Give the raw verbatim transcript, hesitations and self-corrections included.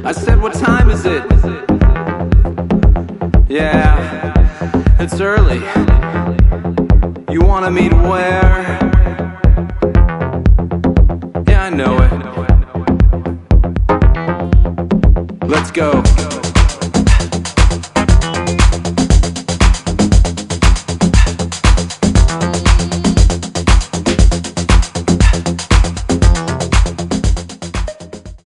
I said, what time is it? Yeah, it's early. You wanna meet where? Yeah, I know it. Let's go.